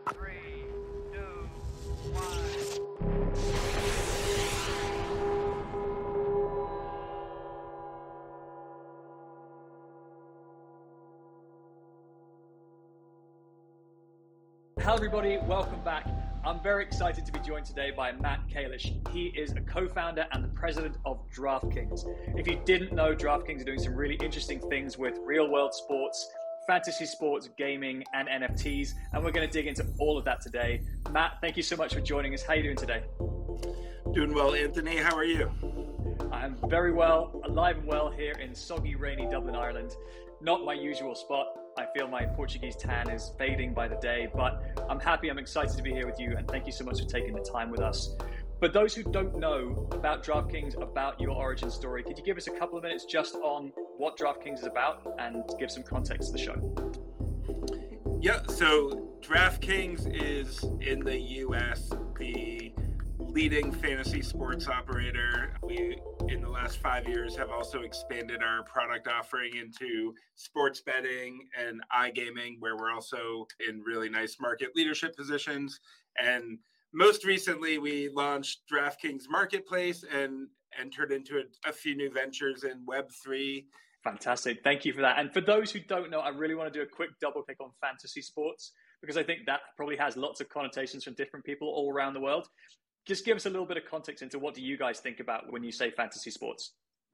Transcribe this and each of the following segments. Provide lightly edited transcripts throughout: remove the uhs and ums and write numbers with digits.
3, 2, 1. Hello everybody, welcome back. I'm very excited to be joined today by Matt Kalish. He is a co-founder and the president of DraftKings. If you didn't know, DraftKings are doing some really interesting things with real-world sports, fantasy sports, gaming, and NFTs, and we're going to dig into all of that today. Matt, thank you so much for joining us. How are you doing today? Doing well, Anthony. How are you? I'm very well, alive and well here in soggy, rainy Dublin, Ireland. Not my usual spot. I feel my Portuguese tan is fading by the day, but I'm happy, I'm excited to be here with you, and thank you so much for taking the time with us. For those who don't know about DraftKings, about your origin story, could you give us a couple of minutes just on what DraftKings is about and give some context to the show? Yeah, so DraftKings is in the US the leading fantasy sports operator. We, in the last 5 years, have also expanded our product offering into sports betting and iGaming, where we're also in really nice market leadership positions. And most recently, we launched DraftKings Marketplace and entered into a few new ventures in Web3. Fantastic. Thank you for that. And for those who don't know, I really want to do a quick double click on fantasy sports, because I think that probably has lots of connotations from different people all around the world. Just give us a little bit of context into what do you guys think about when you say fantasy sports?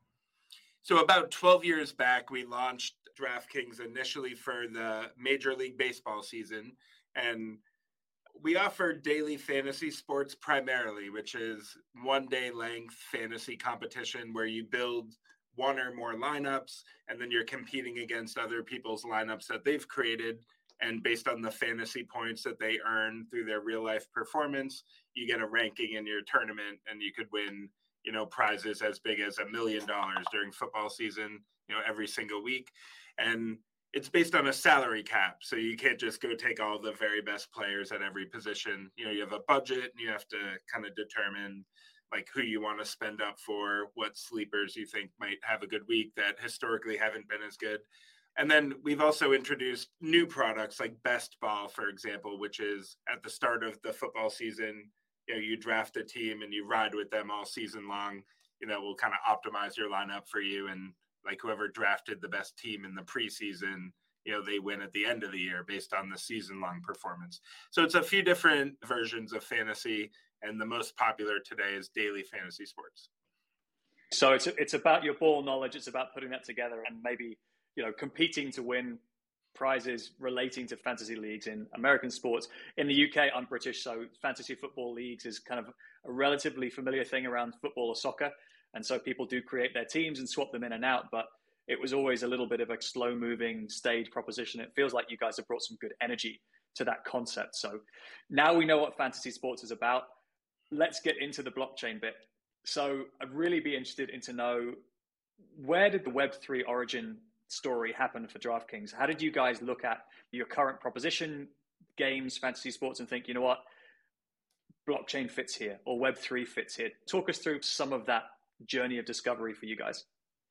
So about 12 years back, we launched DraftKings initially for the Major League Baseball season. And we offer daily fantasy sports primarily, which is 1 day length fantasy competition where you build one or more lineups, and then you're competing against other people's lineups that they've created. And based on the fantasy points that they earn through their real life performance, you get a ranking in your tournament, and you could win, prizes as big as $1 million during football season, every single week. And it's based on a salary cap. So you can't just go take all the very best players at every position. You have a budget, and you have to kind of determine like who you want to spend up for, what sleepers you think might have a good week that historically haven't been as good. And then we've also introduced new products like Best Ball, for example, which is at the start of the football season, you draft a team and you ride with them all season long. We'll kind of optimize your lineup for you. And like whoever drafted the best team in the preseason, they win at the end of the year based on the season long performance. So it's a few different versions of fantasy. And the most popular today is daily fantasy sports. So it's about your ball knowledge. It's about putting that together and maybe competing to win prizes relating to fantasy leagues in American sports. In the UK, I'm British, so fantasy football leagues is kind of a relatively familiar thing around football or soccer. And so people do create their teams and swap them in and out, but it was always a little bit of a slow-moving, staged proposition. It feels like you guys have brought some good energy to that concept. So now we know what fantasy sports is about. Let's get into the blockchain bit. So I'd really be interested in to know, where did the Web3 origin story happen for DraftKings? How did you guys look at your current proposition, games, fantasy sports, and think, you know what, blockchain fits here or Web3 fits here? Talk us through some of that journey of discovery for you guys.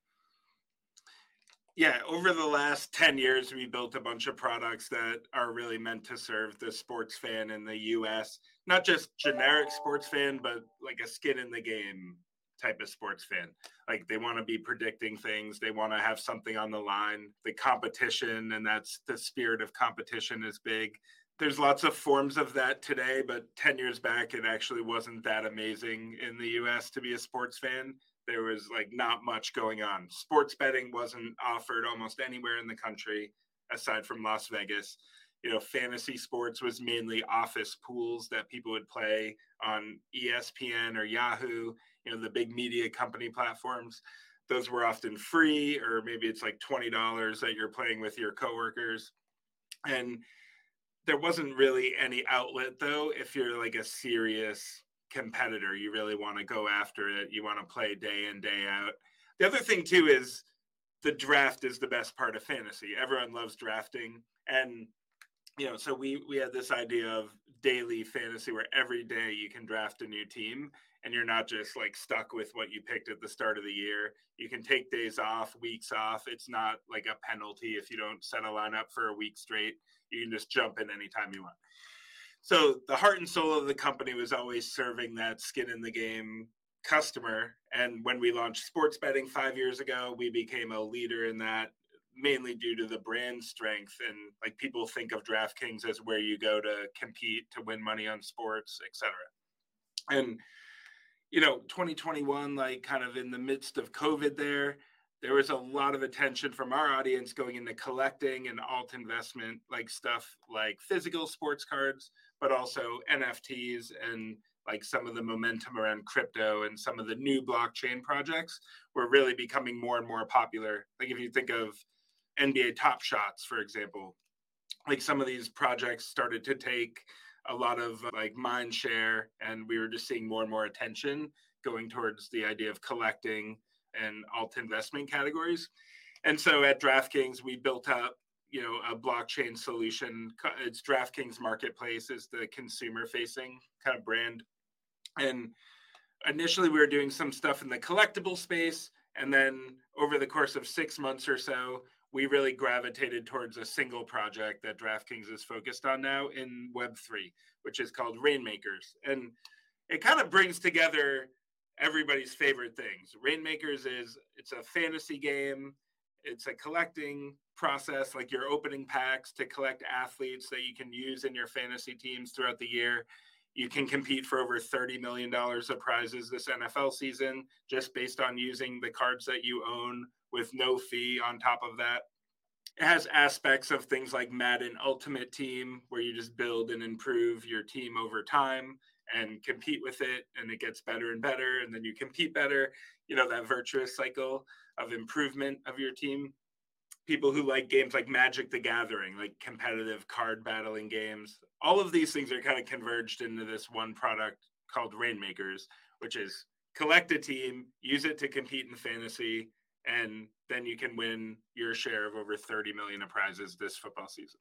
Yeah, over the last 10 years, we built a bunch of products that are really meant to serve the sports fan in the US, not just generic sports fan, but like a skin in the game type of sports fan. Like they want to be predicting things. They want to have something on the line. The competition, and that's the spirit of competition, is big. There's lots of forms of that today, but 10 years back, it actually wasn't that amazing in the US to be a sports fan. There was like not much going on. Sports betting wasn't offered almost anywhere in the country aside from Las Vegas. Fantasy sports was mainly office pools that people would play on ESPN or Yahoo, the big media company platforms. Those were often free, or maybe it's like $20 that you're playing with your coworkers. And there wasn't really any outlet, though, if you're like a serious competitor. You really want to go after it. You want to play day in, day out. The other thing, too, is the draft is the best part of fantasy. Everyone loves drafting. And so we had this idea of daily fantasy where every day you can draft a new team and you're not just like stuck with what you picked at the start of the year. You can take days off, weeks off. It's not like a penalty if you don't set a lineup for a week straight. You can just jump in anytime you want. So the heart and soul of the company was always serving that skin in the game customer. And when we launched sports betting 5 years ago, we became a leader in that, mainly due to the brand strength. And like people think of DraftKings as where you go to compete, to win money on sports, etc. And 2021, like kind of in the midst of COVID there was a lot of attention from our audience going into collecting and alt investment, like stuff like physical sports cards, but also NFTs and like some of the momentum around crypto and some of the new blockchain projects were really becoming more and more popular. Like if you think of NBA Top Shots, for example, like some of these projects started to take a lot of like mind share, and we were just seeing more and more attention going towards the idea of collecting and alt investment categories. And so at DraftKings, we built up, a blockchain solution. It's DraftKings Marketplace is the consumer facing kind of brand. And initially we were doing some stuff in the collectible space. And then over the course of 6 months or so, we really gravitated towards a single project that DraftKings is focused on now in Web3, which is called Rainmakers. And it kind of brings together everybody's favorite things. Rainmakers it's a fantasy game. It's a collecting process, like you're opening packs to collect athletes that you can use in your fantasy teams throughout the year. You can compete for over $30 million of prizes this NFL season, just based on using the cards that you own with no fee on top of that. It has aspects of things like Madden Ultimate Team, where you just build and improve your team over time and compete with it, and it gets better and better, and then you compete better, that virtuous cycle of improvement of your team. People who like games like Magic the Gathering, like competitive card battling games, all of these things are kind of converged into this one product called Rainmakers, which is collect a team, use it to compete in fantasy, and then you can win your share of over 30 million of prizes this football season.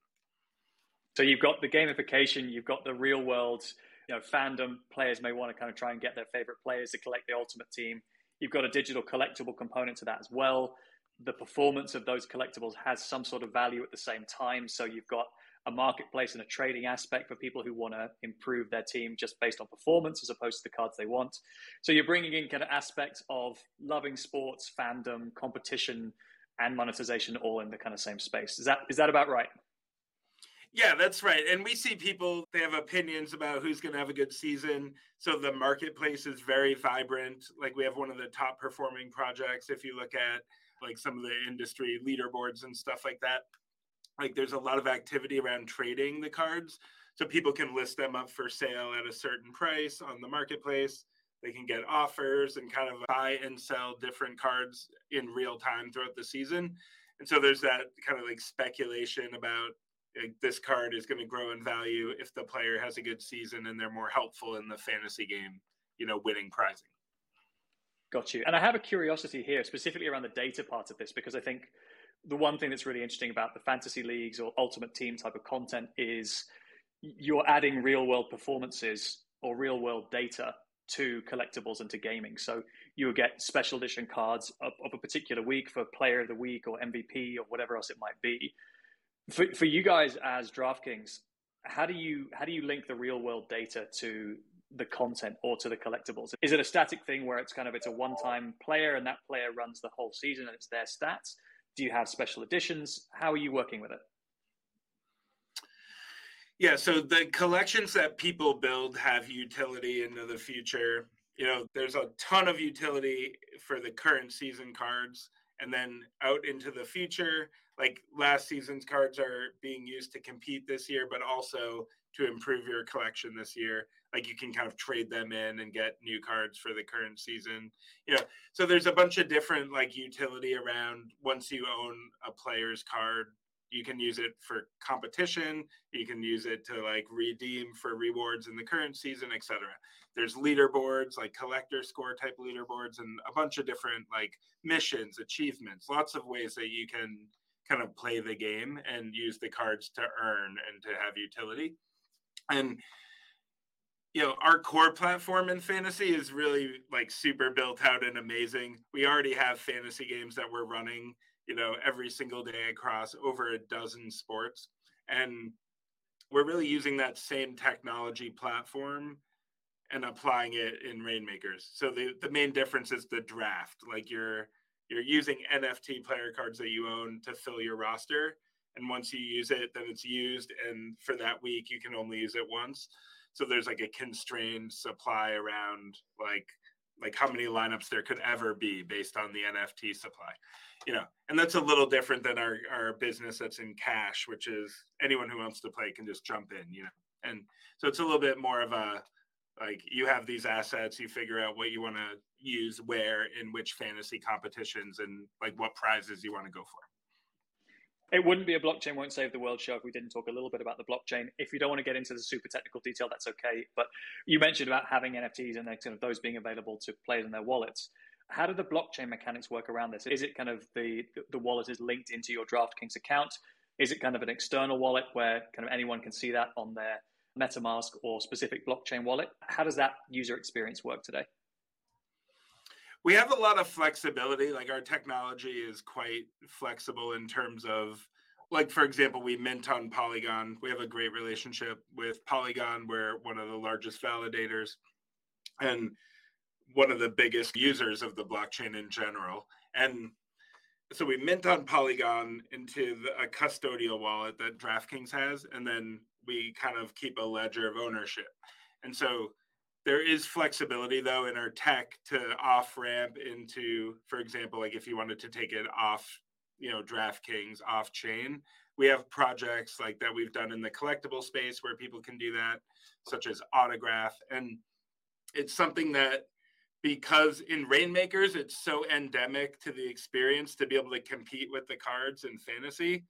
So you've got the gamification, you've got the real world, fandom. Players may want to kind of try and get their favorite players to collect the ultimate team. You've got a digital collectible component to that as well. The performance of those collectibles has some sort of value at the same time. So you've got a marketplace and a trading aspect for people who want to improve their team just based on performance as opposed to the cards they want. So you're bringing in kind of aspects of loving sports, fandom, competition, and monetization all in the kind of same space. Is that about right? Yeah, that's right. And we see people, they have opinions about who's going to have a good season. So the marketplace is very vibrant. Like we have one of the top performing projects. If you look at like some of the industry leaderboards and stuff like that, like there's a lot of activity around trading the cards. So people can list them up for sale at a certain price on the marketplace. They can get offers and kind of buy and sell different cards in real time throughout the season. And so there's that kind of like speculation about this card is going to grow in value if the player has a good season and they're more helpful in the fantasy game, winning prizing. Got you. And I have a curiosity here, specifically around the data part of this, because I think the one thing that's really interesting about the fantasy leagues or ultimate team type of content is you're adding real world performances or real world data to collectibles and to gaming. So you will get special edition cards of a particular week for player of the week or MVP or whatever else it might be. For you guys as DraftKings, how do you link the real world data to the content or to the collectibles? Is it a static thing where it's a one-time player and that player runs the whole season and it's their stats? Do you have special editions? How are you working with it? Yeah, so the collections that people build have utility into the future. There's a ton of utility for the current season cards. And then out into the future, like last season's cards are being used to compete this year, but also to improve your collection this year. Like you can kind of trade them in and get new cards for the current season. So there's a bunch of different like utility around once you own a player's card. You can use it for competition. You can use it to like redeem for rewards in the current season, etc. There's leaderboards, like collector score type leaderboards, and a bunch of different like missions, achievements, lots of ways that you can kind of play the game and use the cards to earn and to have utility. And our core platform in fantasy is really like super built out and amazing. We already have fantasy games that we're running every single day across over a dozen sports. And we're really using that same technology platform and applying it in Rainmakers. So the main difference is the draft. Like you're using NFT player cards that you own to fill your roster. And once you use it, then it's used. And for that week, you can only use it once. So there's like a constrained supply around like how many lineups there could ever be based on the NFT supply, and that's a little different than our business that's in cash, which is anyone who wants to play can just jump in, and so it's a little bit more of a, like, you have these assets, you figure out what you want to use where in which fantasy competitions and like what prizes you want to go for. It wouldn't be a blockchain won't save the world show if we didn't talk a little bit about the blockchain. If you don't want to get into the super technical detail, that's okay. But you mentioned about having NFTs and kind of those being available to players in their wallets. How do the blockchain mechanics work around this? Is it kind of the wallet is linked into your DraftKings account? Is it kind of an external wallet where kind of anyone can see that on their MetaMask or specific blockchain wallet? How does that user experience work today? We have a lot of flexibility. Like, our technology is quite flexible in terms of, like, for example, we mint on Polygon. We have a great relationship with Polygon. We're one of the largest validators and one of the biggest users of the blockchain in general. And so we mint on Polygon into a custodial wallet that DraftKings has, and then we kind of keep a ledger of ownership. And so there is flexibility, though, in our tech to off-ramp into, for example, like if you wanted to take it off, DraftKings off-chain, we have projects like that we've done in the collectible space where people can do that, such as Autograph. And it's something that, because in Rainmakers, it's so endemic to the experience to be able to compete with the cards in fantasy,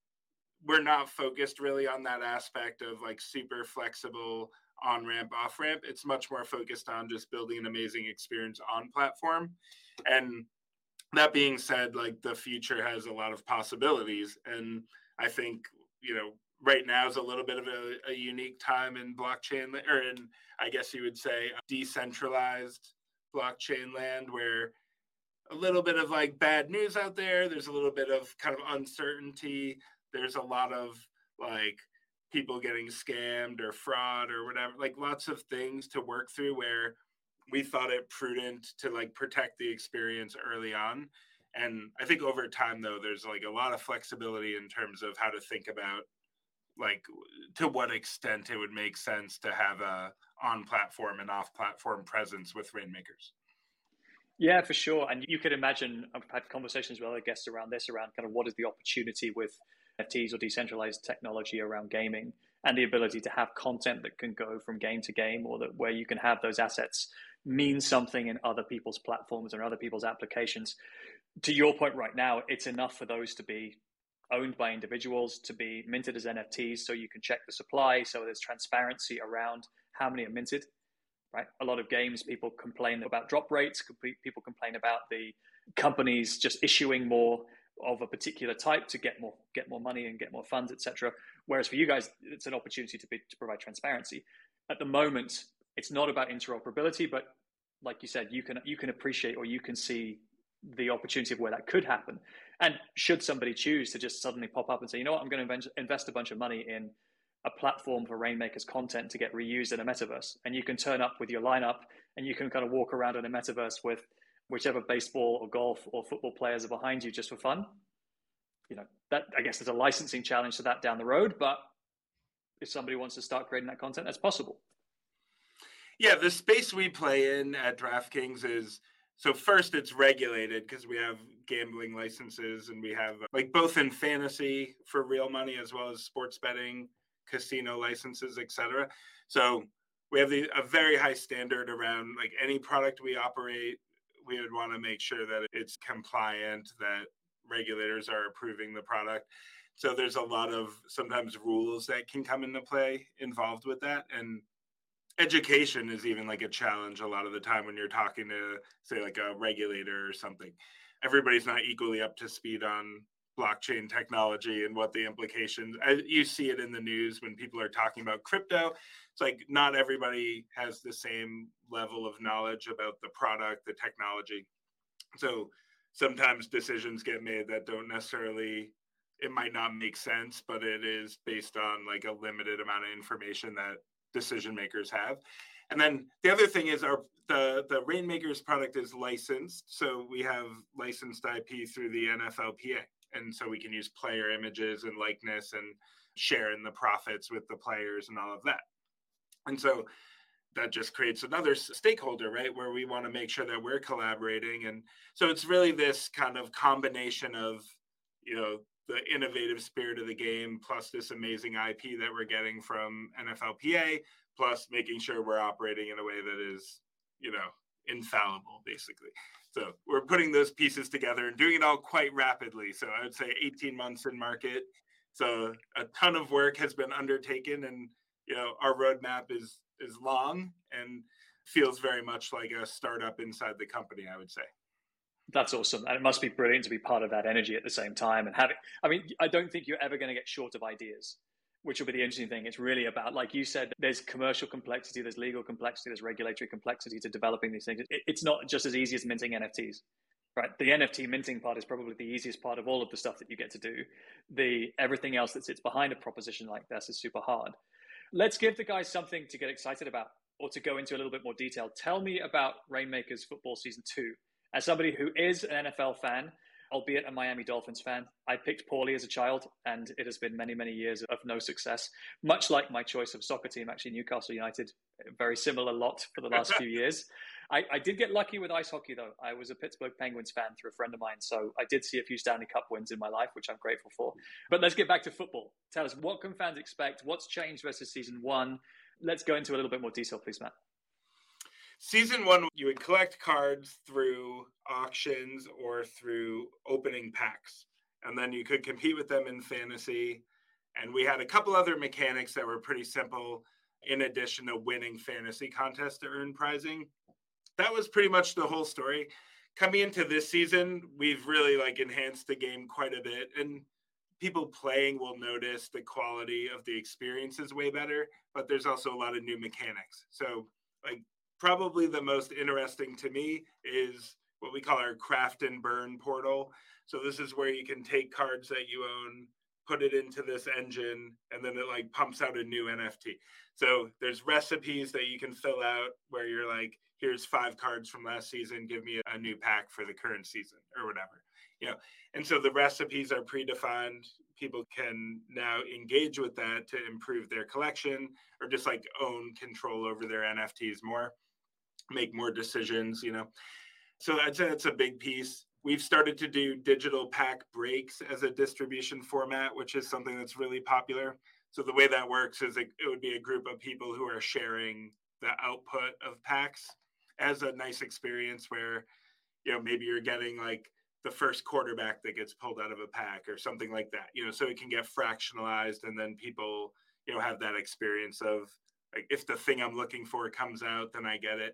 we're not focused really on that aspect of like super flexible on-ramp, off-ramp. It's much more focused on just building an amazing experience on platform. And that being said, like, the future has a lot of possibilities. And I think, right now is a little bit of a unique time in blockchain, or in, I guess you would say, decentralized blockchain land, where a little bit of like bad news out there. There's a little bit of kind of uncertainty. There's a lot of like people getting scammed or fraud or whatever, like lots of things to work through, where we thought it prudent to like protect the experience early on. And I think over time, though, there's like a lot of flexibility in terms of how to think about like to what extent it would make sense to have a on-platform and off-platform presence with Rainmakers. Yeah, for sure. And you could imagine, I've had conversations with other guests around kind of what is the opportunity with NFTs or decentralized technology around gaming, and the ability to have content that can go from game to game, or that where you can have those assets mean something in other people's platforms and other people's applications. To your point right now, it's enough for those to be owned by individuals, to be minted as NFTs, so you can check the supply, so there's transparency around how many are minted. Right? A lot of games, people complain about drop rates. People complain about the companies just issuing more of a particular type to get more money and get more funds, etc. Whereas for you guys, it's an opportunity to provide transparency. At the moment, it's not about interoperability, but like you said, you can appreciate, or you can see the opportunity of where that could happen. And should somebody choose to just suddenly pop up and say, you know what, I'm going to invest a bunch of money in a platform for Rainmakers content to get reused in a metaverse, and you can turn up with your lineup and you can kind of walk around in a metaverse with whichever baseball or golf or football players are behind you just for fun. That, I guess, there's a licensing challenge to that down the road, but if somebody wants to start creating that content, that's possible. Yeah, the space we play in at DraftKings is, so first, it's regulated because we have gambling licenses, and we have like both in fantasy for real money as well as sports betting, casino licenses, etc. So we have a very high standard around like any product we operate. We would want to make sure that it's compliant, that regulators are approving the product. So there's a lot of sometimes rules that can come into play involved with that. And education is even like a challenge a lot of the time when you're talking to, say, like a regulator or something. Everybody's not equally up to speed on blockchain technology and what the implications. You see it in the news when people are talking about crypto. It's like not everybody has the same level of knowledge about the product, the technology. So sometimes decisions get made that don't necessarily it might not make sense, but it is based on like a limited amount of information that decision makers have. And then the other thing is the Rainmakers product is licensed. So we have licensed IP through the NFLPA. And so we can use player images and likeness and share in the profits with the players and all of that. And so that just creates another stakeholder, right? Where we want to make sure that we're collaborating. And so it's really this kind of combination of, the innovative spirit of the game, plus this amazing IP that we're getting from NFLPA, plus making sure we're operating in a way that is, infallible, basically. So we're putting those pieces together and doing it all quite rapidly. So I would say 18 months in market. So a ton of work has been undertaken, and our roadmap is long and feels very much like a startup inside the company, I would say. That's awesome. And it must be brilliant to be part of that energy at the same time. And I don't think you're ever going to get short of ideas, which will be the interesting thing. It's really about, like you said, there's commercial complexity, there's legal complexity, there's regulatory complexity to developing these things. It's not just as easy as minting NFTs, right? The NFT minting part is probably the easiest part of all of the stuff that you get to do. Everything else that sits behind a proposition like this is super hard. Let's give the guys something to get excited about, or to go into a little bit more detail. Tell me about Rainmakers Football Season 2. As somebody who is an NFL fan, albeit a Miami Dolphins fan, I picked poorly as a child, and it has been many, many years of no success. Much like my choice of soccer team, actually, Newcastle United, very similar lot for the last few years. I did get lucky with ice hockey, though. I was a Pittsburgh Penguins fan through a friend of mine, so I did see a few Stanley Cup wins in my life, which I'm grateful for. But let's get back to football. Tell us, what can fans expect? What's changed versus Season 1? Let's go into a little bit more detail, please, Matt. Season 1, you would collect cards through auctions or through opening packs, and then you could compete with them in fantasy. And we had a couple other mechanics that were pretty simple, in addition to winning fantasy contests to earn prizing. That was pretty much the whole story. Coming into this season, we've really enhanced the game quite a bit, and people playing will notice the quality of the experience is way better, but there's also a lot of new mechanics. So probably the most interesting to me is what we call our craft and burn portal. So this is where you can take cards that you own, put it into this engine, and then it pumps out a new NFT. So there's recipes that you can fill out where you're here's 5 cards from last season, give me a new pack for the current season or whatever. And so the recipes are predefined. People can now engage with that to improve their collection, or just own control over their NFTs more, make more decisions, So I'd say that's a big piece. We've started to do digital pack breaks as a distribution format, which is something that's really popular. So the way that works is it would be a group of people who are sharing the output of packs as a nice experience where, maybe you're getting the first quarterback that gets pulled out of a pack or something like that, so it can get fractionalized, and then people, have that experience of if the thing I'm looking for comes out, then I get it.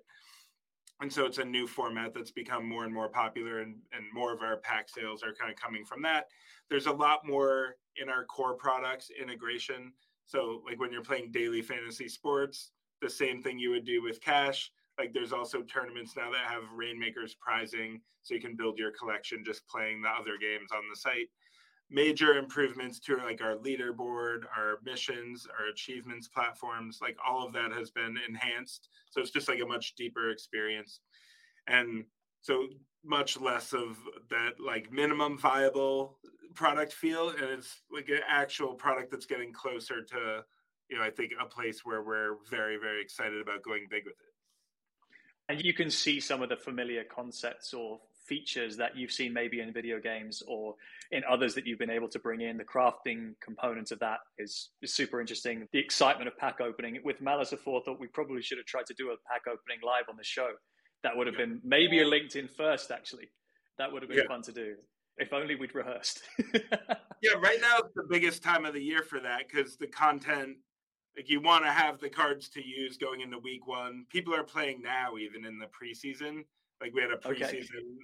And so it's a new format that's become more and more popular, and more of our pack sales are kind of coming from that. There's a lot more in our core products integration. So when you're playing daily fantasy sports, the same thing you would do with cash. There's also tournaments now that have Rainmakers prizing, so you can build your collection just playing the other games on the site. Major improvements to our leaderboard, our missions, our achievements platforms, all of that has been enhanced. So it's just a much deeper experience. And so much less of that minimum viable product feel. And it's an actual product that's getting closer to, I think a place where we're very, very excited about going big with it. And you can see some of the familiar concepts or features that you've seen maybe in video games or in others that you've been able to bring in. The crafting component of that is super interesting. The excitement of pack opening. With Malice Aforethought, we probably should have tried to do a pack opening live on the show. That would have been maybe a LinkedIn first, actually. That would have been fun to do. If only we'd rehearsed. Right now it's the biggest time of the year for that, because the content, you want to have the cards to use going into week 1. People are playing now, even in the preseason. We had a preseason,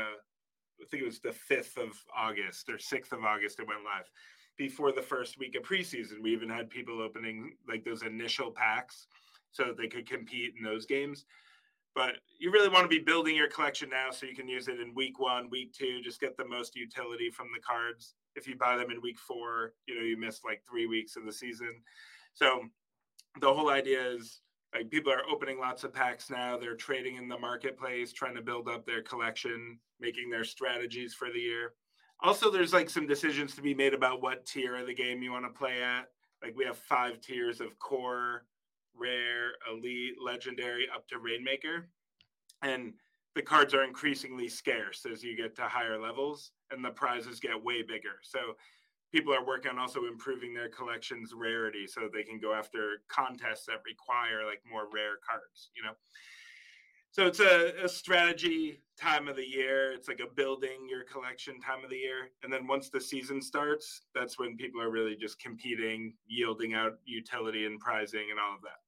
I think it was the 5th of August or 6th of August, it went live. Before the first week of preseason, we even had people opening those initial packs so that they could compete in those games. But you really want to be building your collection now so you can use it in week 1, week 2, just get the most utility from the cards. if you buy them in week 4, you miss like 3 weeks of the season. So the whole idea is like people are opening lots of packs now. They're trading in the marketplace, trying to build up their collection, making their strategies for the year. Also, there's like some decisions to be made about what tier of the game you want to play at. Like we have 5 tiers of core, rare, elite, legendary, up to Rainmaker. And the cards are increasingly scarce as you get to higher levels, and the prizes get way bigger. So people are working on also improving their collection's rarity so they can go after contests that require like more rare cards, So it's a strategy time of the year. It's like a building your collection time of the year. And then once the season starts, that's when people are really just competing, yielding out utility and prizing and all of that.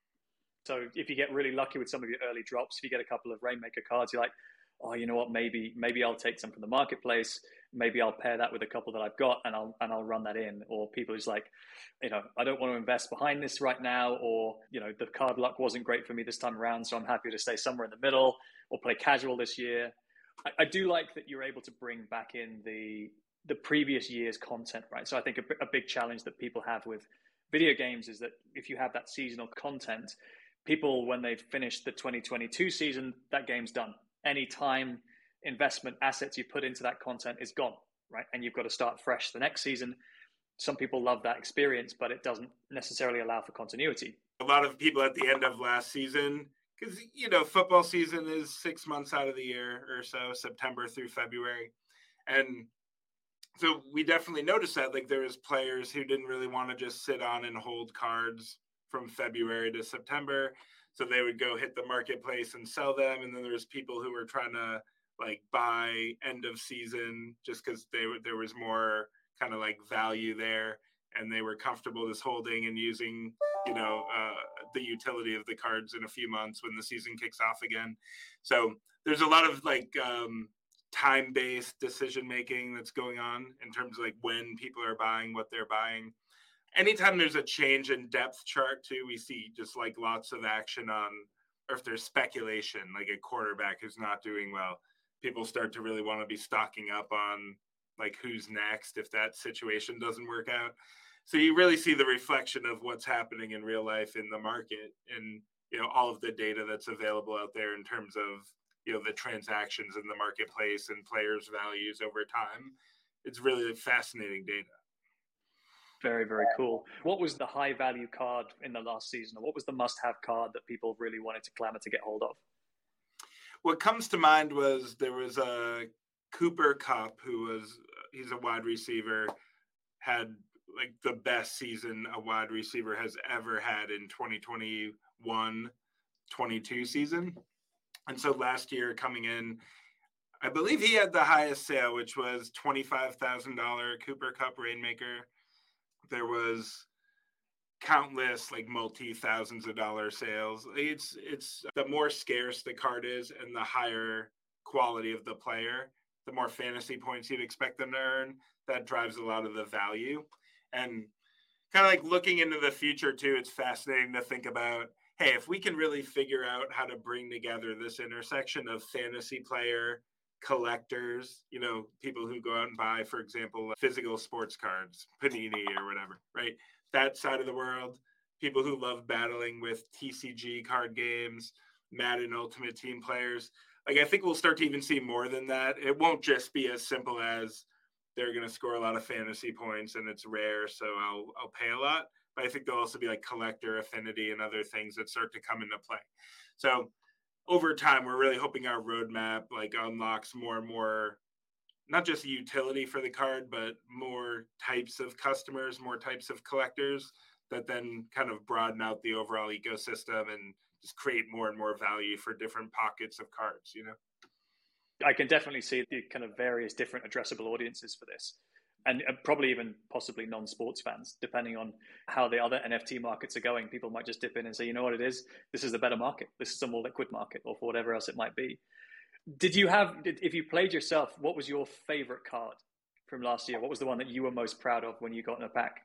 So if you get really lucky with some of your early drops, if you get a couple of Rainmaker cards, you're like, oh, you know what, maybe I'll take some from the marketplace. Maybe I'll pair that with a couple that I've got and I'll run that in. Or people who's like, I don't want to invest behind this right now, or, the card luck wasn't great for me this time around, so I'm happy to stay somewhere in the middle or play casual this year. I do like that you're able to bring back in the previous year's content, right? So I think a big challenge that people have with video games is that if you have that seasonal content, people, when they've finished the 2022 season, that game's done. Any time, investment, assets you put into that content is gone, right? And you've got to start fresh the next season. Some people love that experience, but it doesn't necessarily allow for continuity. A lot of people at the end of last season, because, football season is 6 months out of the year or so, September through February. And so we definitely noticed that, like, there was players who didn't really want to just sit on and hold cards from February to September. So they would go hit the marketplace and sell them. And then there was people who were trying to like buy end of season just because there was more kind of like value there, and they were comfortable just holding and using, the utility of the cards in a few months when the season kicks off again. So there's a lot of like time-based decision-making that's going on in terms of like when people are buying, what they're buying. Anytime there's a change in depth chart too, we see just like lots of action on, or if there's speculation, like a quarterback who's not doing well, people start to really want to be stocking up on like who's next if that situation doesn't work out. So you really see the reflection of what's happening in real life in the market, and all of the data that's available out there in terms of the transactions in the marketplace and players' values over time. It's really fascinating data. Very, very cool. What was the high value card in the last season, or what was the must-have card that people really wanted to clamor to get hold of? What comes to mind was there was a Cooper Kupp he's a wide receiver, had like the best season a wide receiver has ever had in 2021-22 season. And so last year coming in, I believe he had the highest sale, which was $25,000 Cooper Kupp Rainmaker. There was countless like multi-thousands of dollar sales. It's the more scarce the card is and the higher quality of the player, the more fantasy points you'd expect them to earn. That drives a lot of the value. And kind of like looking into the future too, it's fascinating to think about, hey, if we can really figure out how to bring together this intersection of fantasy player, collectors, people who go out and buy, for example, physical sports cards, Panini or whatever, right? That side of the world, people who love battling with TCG card games, Madden Ultimate Team players. Like, I think we'll start to even see more than that. It won't just be as simple as they're going to score a lot of fantasy points and it's rare, so I'll pay a lot. But I think there'll also be like collector affinity and other things that start to come into play. So over time, we're really hoping our roadmap like unlocks more and more, not just utility for the card, but more types of customers, more types of collectors that then kind of broaden out the overall ecosystem and just create more and more value for different pockets of cards, I can definitely see the kind of various different addressable audiences for this, and probably even possibly non-sports fans, depending on how the other NFT markets are going. People might just dip in and say, you know what it is? This is a better market. This is a more liquid market, or for whatever else it might be. If you played yourself, what was your favorite card from last year? What was the one that you were most proud of when you got in a pack?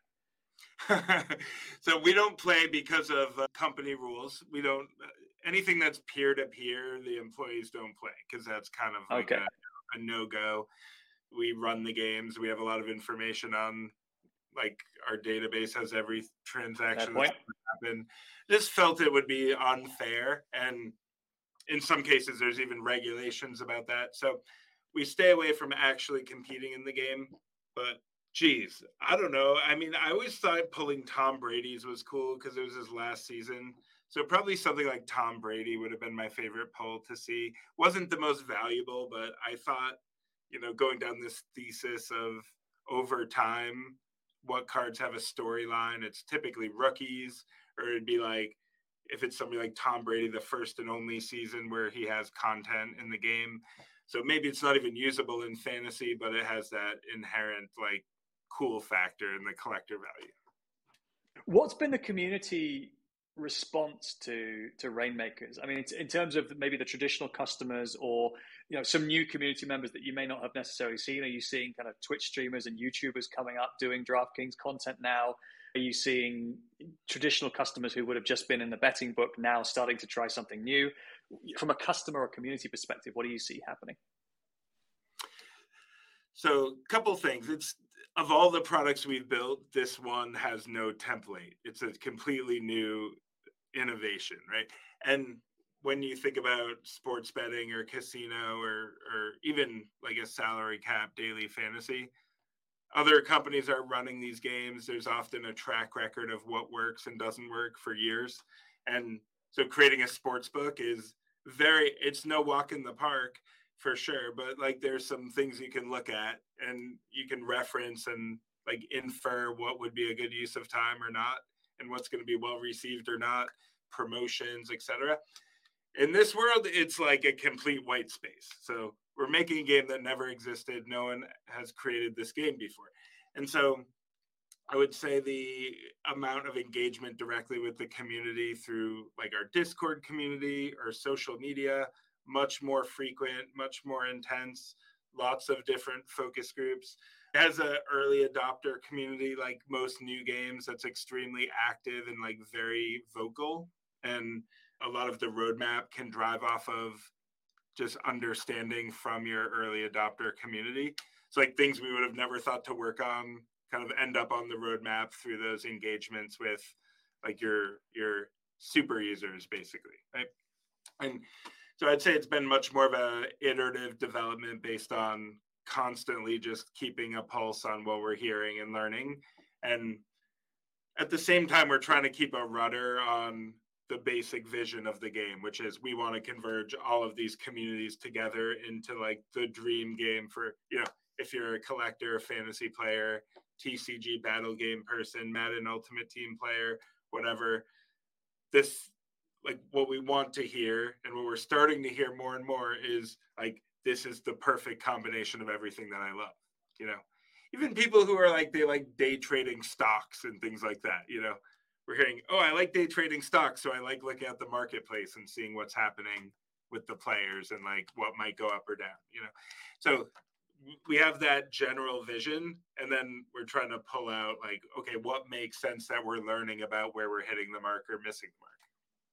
So we don't play because of company rules. We don't, anything that's peer-to-peer, the employees don't play because that's kind of like a no-go. we run the games. We have a lot of information on, like, our database has every transaction that's happened. Just felt it would be unfair, and in some cases there's even regulations about that. So we stay away from actually competing in the game. But geez, I don't know. I mean, I always thought pulling Tom Brady's was cool because it was his last season. So probably something like Tom Brady would have been my favorite pull to see. Wasn't the most valuable, but I thought, going down this thesis of over time, what cards have a storyline, it's typically rookies, or it'd be like, if it's somebody like Tom Brady, the first and only season where he has content in the game. So maybe it's not even usable in fantasy, but it has that inherent, like, cool factor in the collector value. What's been the community response to Rainmakers? I mean, in terms of maybe the traditional customers, or some new community members that you may not have necessarily seen. Are you seeing kind of Twitch streamers and YouTubers coming up doing DraftKings content now? Are you seeing traditional customers who would have just been in the betting book now starting to try something new? From a customer or community perspective, what do you see happening? So, a couple things. It's, of all the products we've built, this one has no template. It's a completely new innovation, right? And when you think about sports betting or casino or even like a salary cap daily fantasy, other companies are running these games. There's often a track record of what works and doesn't work for years. And so creating a sports book is it's no walk in the park for sure, but like there's some things you can look at and you can reference and like infer what would be a good use of time or not, and what's going to be well received or not, promotions, etc. In this world, it's like a complete white space. So we're making a game that never existed. No one has created this game before. And so I would say the amount of engagement directly with the community through like our Discord community or social media, much more frequent, much more intense, lots of different focus groups. As an early adopter community, like most new games, that's extremely active and like very vocal. And a lot of the roadmap can drive off of just understanding from your early adopter community. So like things we would have never thought to work on kind of end up on the roadmap through those engagements with like your super users, basically, right? And so I'd say it's been much more of a iterative development based on constantly just keeping a pulse on what we're hearing and learning. And at the same time, we're trying to keep a rudder on the basic vision of the game, which is we want to converge all of these communities together into like the dream game for, if you're a collector, fantasy player, TCG battle game person, Madden Ultimate Team player, whatever. This, like what we want to hear and what we're starting to hear more and more is like, this is the perfect combination of everything that I love, even people who are like, they like day trading stocks and things like that, we're hearing, oh, I like day trading stocks. So I like looking at the marketplace and seeing what's happening with the players and like what might go up or down, So we have that general vision, and then we're trying to pull out like, okay, what makes sense that we're learning about where we're hitting the mark or missing the mark.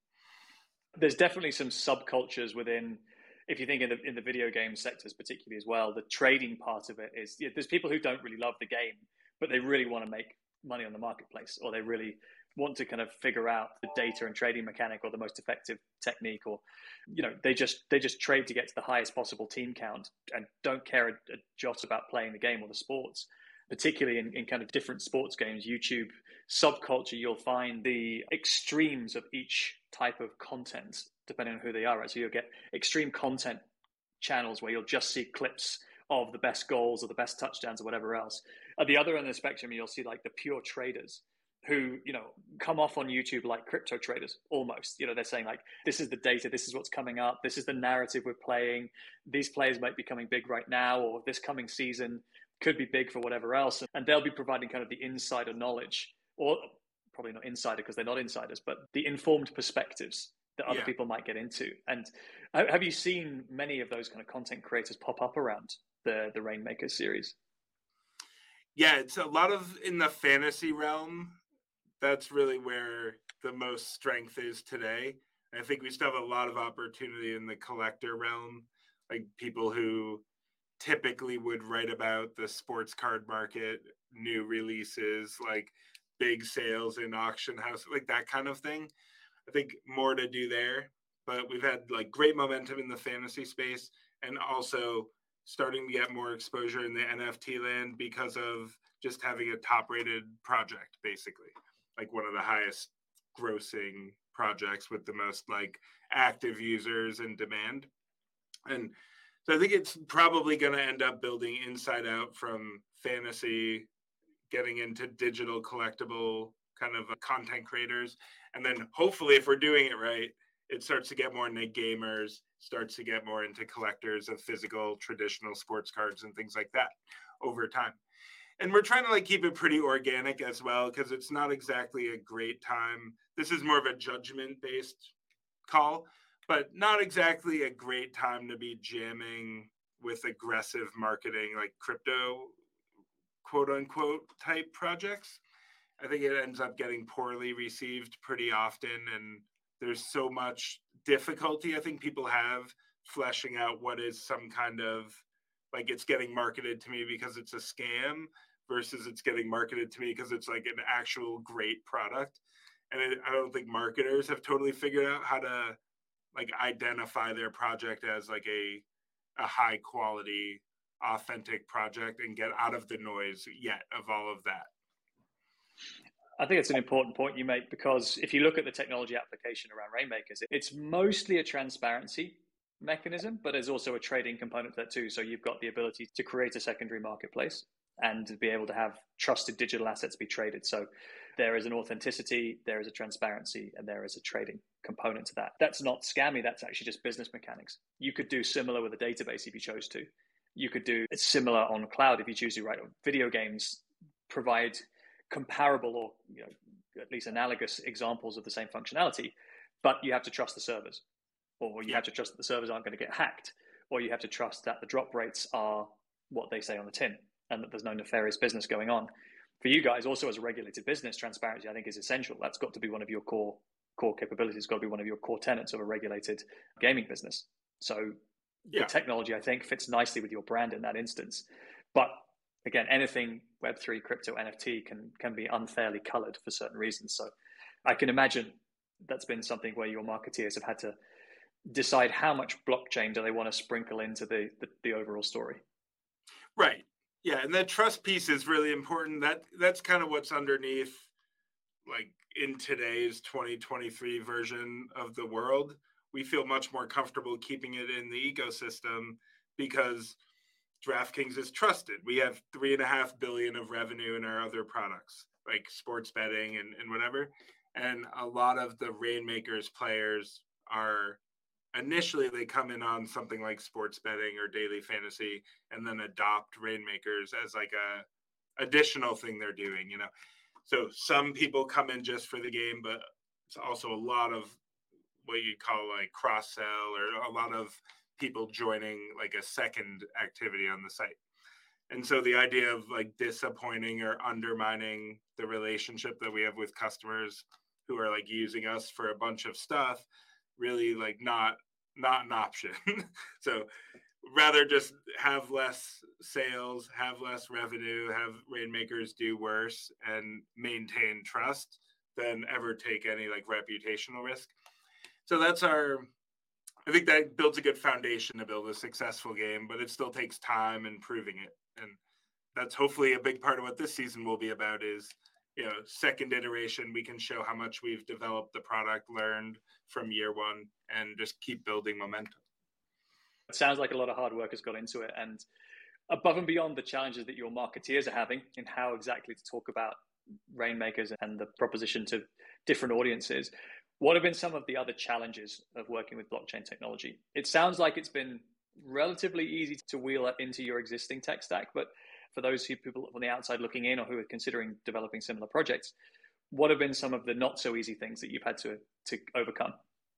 There's definitely some subcultures within, if you think in the video game sectors particularly as well, the trading part of it is, there's people who don't really love the game, but they really want to make money on the marketplace, or they really want to kind of figure out the data and trading mechanic or the most effective technique, or they just trade to get to the highest possible team count and don't care a jot about playing the game or the sports. Particularly in kind of different sports games, YouTube subculture, you'll find the extremes of each type of content depending on who they are, right? So you'll get extreme content channels where you'll just see clips of the best goals or the best touchdowns or whatever else. At the other end of the spectrum, you'll see like the pure traders who, come off on YouTube like crypto traders almost. They're saying like, this is the data, this is what's coming up, this is the narrative we're playing, these players might be coming big right now, or this coming season could be big for whatever else. And they'll be providing kind of the insider knowledge, or probably not insider because they're not insiders, but the informed perspectives that other people might get into. And have you seen many of those kind of content creators pop up around the Rainmakers series? Yeah, it's a lot of in the fantasy realm. That's really where the most strength is today. I think we still have a lot of opportunity in the collector realm, like people who typically would write about the sports card market, new releases, like big sales in auction house, like that kind of thing. I think more to do there, but we've had like great momentum in the fantasy space and also starting to get more exposure in the NFT land because of just having a top rated project, basically, like one of the highest grossing projects with the most like active users and demand. And so I think it's probably going to end up building inside out from fantasy, getting into digital collectible kind of content creators. And then hopefully, if we're doing it right, it starts to get more into gamers, starts to get more into collectors of physical, traditional sports cards and things like that over time. And we're trying to like keep it pretty organic as well, because it's not exactly a great time. This is more of a judgment based call, but not exactly a great time to be jamming with aggressive marketing like crypto quote unquote type projects. I think it ends up getting poorly received pretty often. And there's so much difficulty I think people have fleshing out what is some kind of like it's getting marketed to me because it's a scam versus it's getting marketed to me because it's like an actual great product. And I don't think marketers have totally figured out how to like identify their project as like a high quality, authentic project and get out of the noise yet of all of that. I think it's an important point you make, because if you look at the technology application around Rainmakers, it's mostly a transparency mechanism, but there's also a trading component to that too. So you've got the ability to create a secondary marketplace and to be able to have trusted digital assets be traded. So there is an authenticity, there is a transparency, and there is a trading component to that. That's not scammy, that's actually just business mechanics. You could do similar with a database if you chose to. You could do similar on cloud if you choose to, right? Video games provide comparable or at least analogous examples of the same functionality, but you have to trust the servers, or you have to trust that the servers aren't going to get hacked, or you have to trust that the drop rates are what they say on the tin and that there's no nefarious business going on. For you guys, also as a regulated business, transparency I think is essential. That's got to be one of your core capabilities. It's got to be one of your core tenets of a regulated gaming business. So the technology I think fits nicely with your brand in that instance. But again, anything Web3, crypto, NFT can be unfairly colored for certain reasons. So I can imagine that's been something where your marketeers have had to decide how much blockchain do they want to sprinkle into the overall story. Right. Yeah, and that trust piece is really important. That's kind of what's underneath, like in today's 2023 version of the world. We feel much more comfortable keeping it in the ecosystem because DraftKings is trusted. We have $3.5 billion of revenue in our other products, like sports betting and whatever. And a lot of the Rainmakers players are initially they come in on something like sports betting or daily fantasy and then adopt Rainmakers as like a additional thing they're doing, So some people come in just for the game, but it's also a lot of what you'd call like cross sell, or a lot of people joining like a second activity on the site. And so the idea of like disappointing or undermining the relationship that we have with customers who are like using us for a bunch of stuff, really like not an option. So rather just have less sales, have less revenue, have Rainmakers do worse and maintain trust than ever take any like reputational risk. So I think that builds a good foundation to build a successful game, but it still takes time and proving it. And that's hopefully a big part of what this season will be about is, second iteration, we can show how much we've developed the product, learned from year one, and just keep building momentum. It sounds like a lot of hard work has gone into it. And above and beyond the challenges that your marketeers are having in how exactly to talk about Rainmakers and the proposition to different audiences, what have been some of the other challenges of working with blockchain technology? It sounds like it's been relatively easy to wheel that into your existing tech stack, but for those people on the outside looking in or who are considering developing similar projects, what have been some of the not so easy things that you've had to overcome?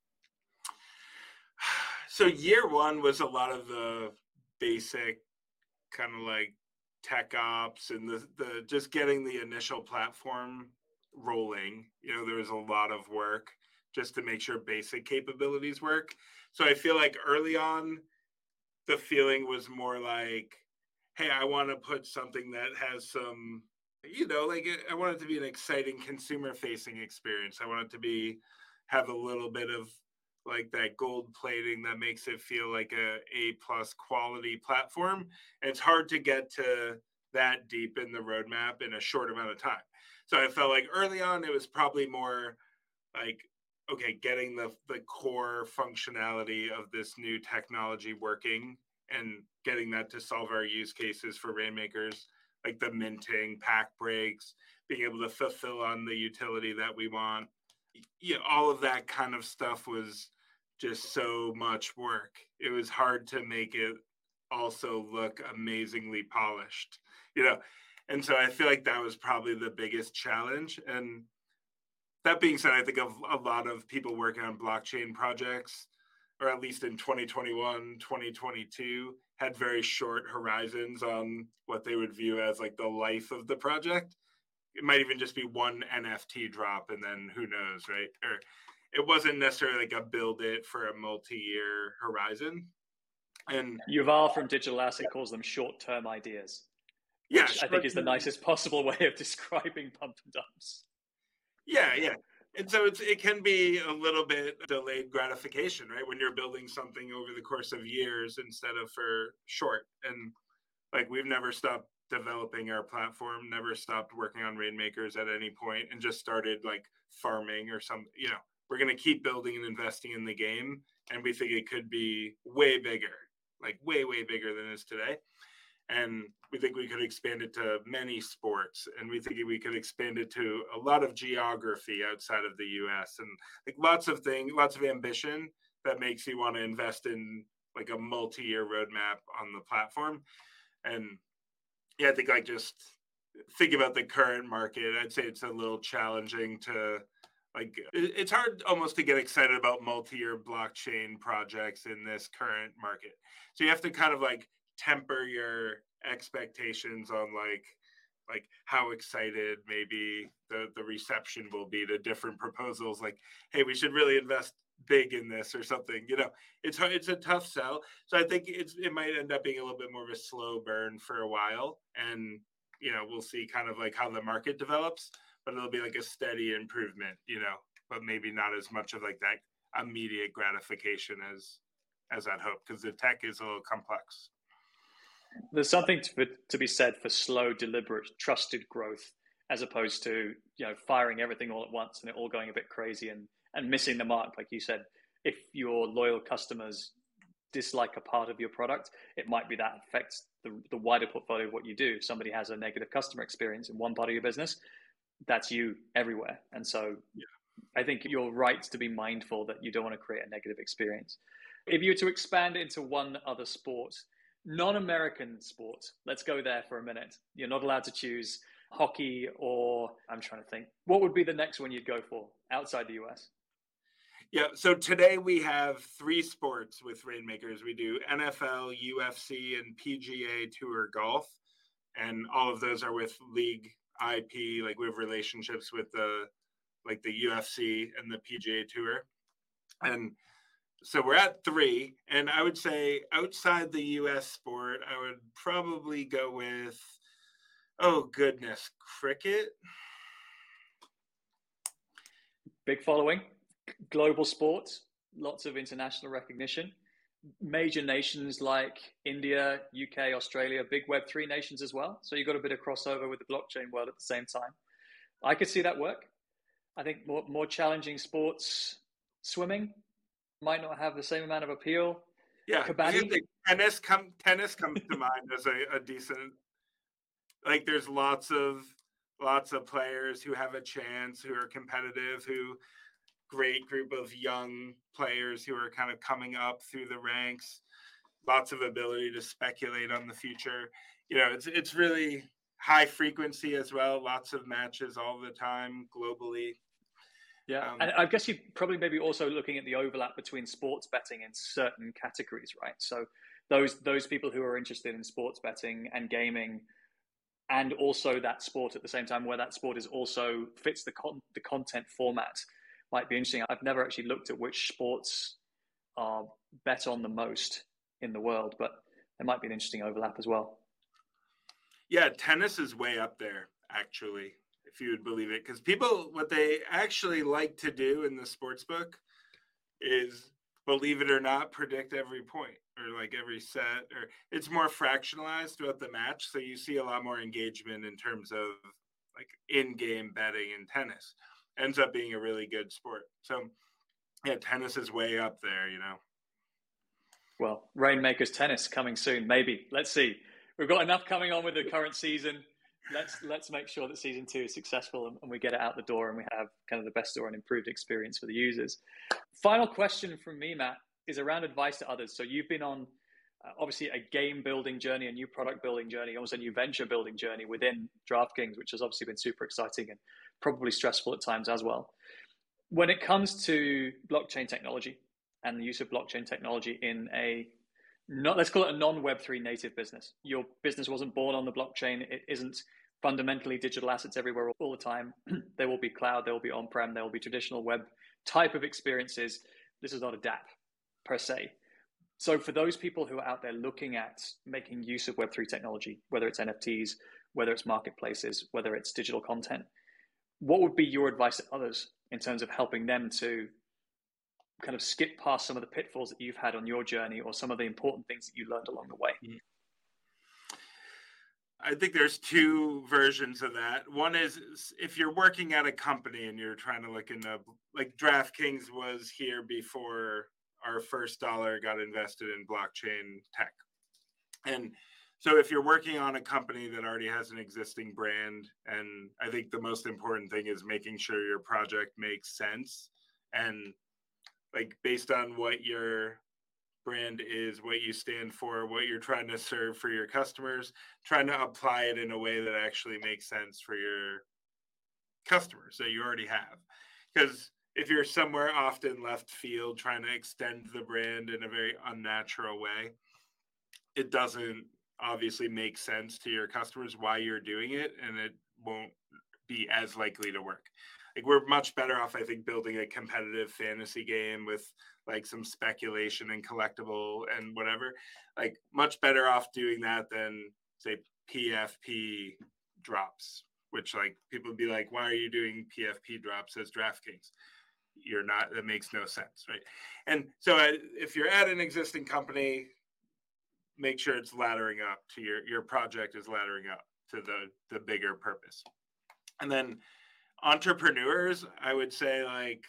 So year one was a lot of the basic kind of like tech ops and the just getting the initial platform rolling. There was a lot of work just to make sure basic capabilities work. So I feel like early on, the feeling was more like, hey, I want to put something that has some, like I want it to be an exciting consumer facing experience. I want it to have a little bit of like that gold plating that makes it feel like a plus quality platform. And it's hard to get to that deep in the roadmap in a short amount of time. So I felt like early on it was probably more like, okay, getting the core functionality of this new technology working and getting that to solve our use cases for Rainmakers, like the minting, pack breaks, being able to fulfill on the utility that we want. All of that kind of stuff was just so much work. It was hard to make it also look amazingly polished, And so I feel like that was probably the biggest challenge. And that being said, I think of a lot of people working on blockchain projects, or at least in 2021, 2022, had very short horizons on what they would view as like the life of the project. It might even just be one NFT drop and then who knows, right? Or it wasn't necessarily like a build it for a multi-year horizon. And Yuval from Digital Asset calls them short-term ideas, which I think is the nicest possible way of describing pump and dumps. Yeah. And so it can be a little bit delayed gratification, right? When you're building something over the course of years instead of for short. And like we've never stopped developing our platform, never stopped working on Rainmakers at any point, and just started like farming or some, we're going to keep building and investing in the game. And we think it could be way bigger, like way, way bigger than it is today. And we think we could expand it to many sports, and we think we could expand it to a lot of geography outside of the US, and like lots of things, lots of ambition that makes you want to invest in like a multi-year roadmap on the platform. And I think like just think about the current market, I'd say it's a little challenging to like, it's hard almost to get excited about multi-year blockchain projects in this current market. So you have to kind of like temper your expectations on like how excited maybe the reception will be to different proposals, like, hey, we should really invest big in this or something. It's hard, it's a tough sell. So I think it might end up being a little bit more of a slow burn for a while, and we'll see kind of like how the market develops, but it'll be like a steady improvement, but maybe not as much of like that immediate gratification as I'd hope, because the tech is a little complex. There's something to be said for slow, deliberate, trusted growth, as opposed to firing everything all at once and it all going a bit crazy and missing the mark. Like you said, if your loyal customers dislike a part of your product, it might be that affects the wider portfolio of what you do. If somebody has a negative customer experience in one part of your business, that's you everywhere. And so I think you're right to be mindful that you don't want to create a negative experience. If you were to expand into one other sport, non-American sport, let's go there for a minute. You're not allowed to choose hockey or, I'm trying to think, what would be the next one you'd go for outside the US? Yeah, so today we have 3 sports with Rainmakers. We do NFL, UFC, and PGA Tour golf. And all of those are with league IP. Like we have relationships with the UFC and the PGA Tour. And so we're at 3. And I would say outside the US sport, I would probably go with, oh goodness, cricket. Big following, global sports, lots of international recognition. Major nations like India, UK, Australia, big Web3 nations as well. So you've got a bit of crossover with the blockchain world at the same time. I could see that work. I think more challenging sports, swimming might not have the same amount of appeal. Yeah, tennis comes to mind as a decent. Like, there's lots of players who have a chance, who are competitive, great group of young players who are kind of coming up through the ranks. Lots of ability to speculate on the future. It's really high frequency as well. Lots of matches all the time globally. Yeah, and I guess you're probably maybe also looking at the overlap between sports betting in certain categories, right? So those people who are interested in sports betting and gaming, and also that sport at the same time, where that sport is also fits the content format, might be interesting. I've never actually looked at which sports are bet on the most. in the world, but there might be an interesting overlap as well. Yeah, tennis is way up there, actually, if you would believe it. Because people, what they actually like to do in the sports book is, believe it or not, predict every point or like every set, or it's more fractionalized throughout the match. So you see a lot more engagement in terms of like in-game betting in tennis. Ends up being a really good sport. So yeah, tennis is way up there, you know. Well, Rainmakers tennis coming soon, maybe. Let's see. We've got enough coming on with the current season. Let's make sure that season 2 is successful and we get it out the door and we have kind of the best or an improved experience for the users. Final question from me, Matt, is around advice to others. So you've been on obviously a game building journey, a new product building journey, almost a new venture building journey within DraftKings, which has obviously been super exciting and probably stressful at times as well. When it comes to blockchain technology and the use of blockchain technology in let's call it a non-Web3 native business. Your business wasn't born on the blockchain. It isn't fundamentally digital assets everywhere all the time. There will be cloud, there will be on-prem, there will be traditional web type of experiences. This is not a DApp per se. So for those people who are out there looking at making use of Web3 technology, whether it's NFTs, whether it's marketplaces, whether it's digital content, what would be your advice to others in terms of helping them to kind of skip past some of the pitfalls that you've had on your journey or some of the important things that you learned along the way? I think there's two versions of that. One is if you're working at a company and you're trying to look into, like DraftKings was here before our first dollar got invested in blockchain tech. And so if you're working on a company that already has an existing brand, and I think the most important thing is making sure your project makes sense and like based on what your brand is, what you stand for, what you're trying to serve for your customers, trying to apply it in a way that actually makes sense for your customers that you already have. Because if you're somewhere off in left field trying to extend the brand in a very unnatural way, it doesn't obviously make sense to your customers why you're doing it, and it won't be as likely to work. Like we're much better off, I think, building a competitive fantasy game with like some speculation and collectible and whatever. Like much better off doing that than say PFP drops, which like people would be like, why are you doing PFP drops as DraftKings? You're not, that makes no sense, right? And so if you're at an existing company, make sure it's laddering up to your project is laddering up to the bigger purpose. And then entrepreneurs, I would say like,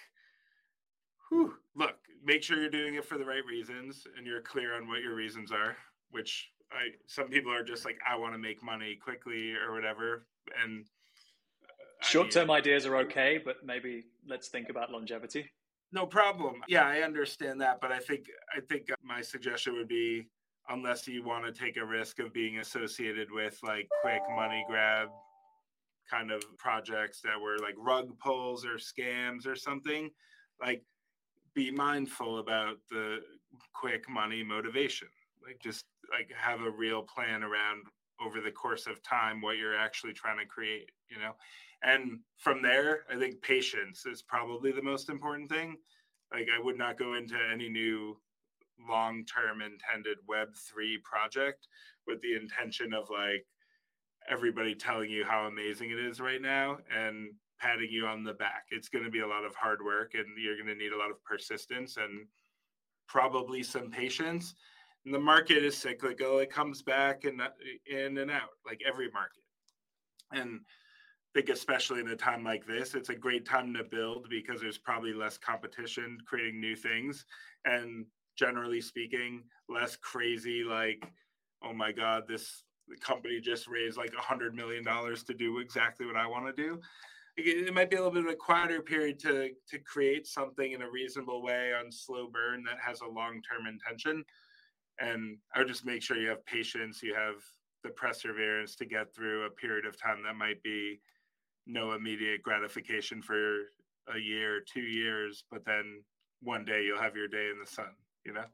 look, make sure you're doing it for the right reasons and you're clear on what your reasons are, which some people are just like, I want to make money quickly or whatever. And short-term ideas are okay, but maybe let's think about longevity. No problem. Yeah, I understand that. But I think my suggestion would be, unless you want to take a risk of being associated with like quick money grab kind of projects that were like rug pulls or scams or something, like be mindful about the quick money motivation. Like just like have a real plan around over the course of time what you're actually trying to create, you know? And from there, I think patience is probably the most important thing. Like I would not go into any new long-term intended Web3 project with the intention of like everybody telling you how amazing it is right now and patting you on the back. It's going to be a lot of hard work and you're going to need a lot of persistence and probably some patience. And the market is cyclical. It comes back and in and out like every market. And I think especially in a time like this, it's a great time to build because there's probably less competition creating new things. And generally speaking, less crazy like, oh my God, this company just raised like $100 million to do exactly what I want to do. It might be a little bit of a quieter period to create something in a reasonable way on slow burn that has a long-term intention. And I would just make sure you have patience, you have the perseverance to get through a period of time that might be no immediate gratification for a year, 2 years, but then one day you'll have your day in the sun, you know?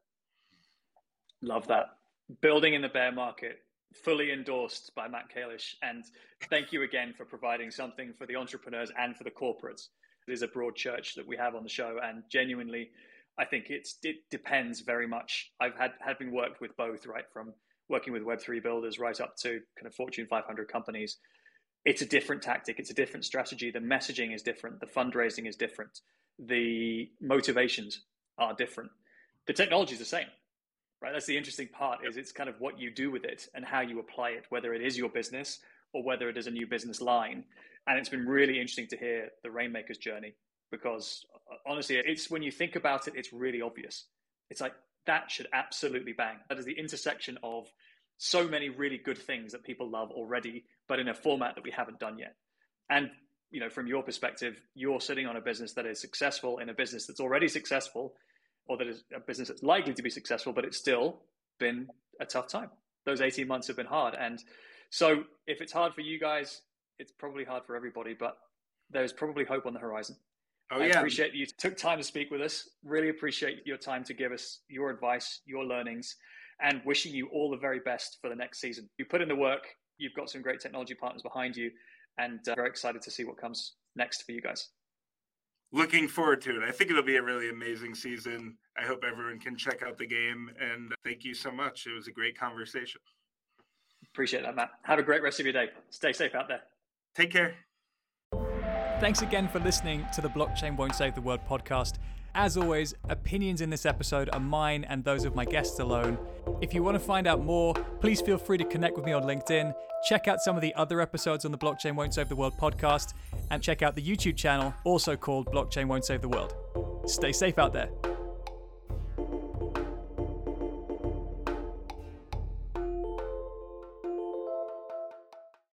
Love that. Building in the bear market, fully endorsed by Matt Kalish. And thank you again for providing something for the entrepreneurs and for the corporates. It is a broad church that we have on the show. And genuinely, I think it depends very much. I've having worked with both, right, from working with Web3 builders right up to kind of Fortune 500 companies. It's a different tactic. It's a different strategy. The messaging is different. The fundraising is different. The motivations are different. The technology is the same, right? That's the interesting part, is it's kind of what you do with it and how you apply it, whether it is your business or whether it is a new business line. And it's been really interesting to hear the Rainmaker's journey, because honestly, it's when you think about it, it's really obvious. It's like, that should absolutely bang. That is the intersection of so many really good things that people love already, but in a format that we haven't done yet. And, you know, from your perspective, you're sitting on a business that is successful in a business that's already successful, or that is a business that's likely to be successful, but it's still been a tough time. Those 18 months have been hard. And so if it's hard for you guys, it's probably hard for everybody, but there's probably hope on the horizon. I appreciate that you took time to speak with us. Really appreciate your time to give us your advice, your learnings, and wishing you all the very best for the next season. You put in the work, you've got some great technology partners behind you, and very excited to see what comes next for you guys. Looking forward to it. I think it'll be a really amazing season. I hope everyone can check out the game, and thank you so much. It was a great conversation. Appreciate that, Matt. Have a great rest of your day. Stay safe out there. Take care. Thanks again for listening to the Blockchain Won't Save the World podcast. As always, opinions in this episode are mine and those of my guests alone. If you want to find out more, please feel free to connect with me on LinkedIn, check out some of the other episodes on the Blockchain Won't Save the World podcast, and check out the YouTube channel, also called Blockchain Won't Save the World. Stay safe out there.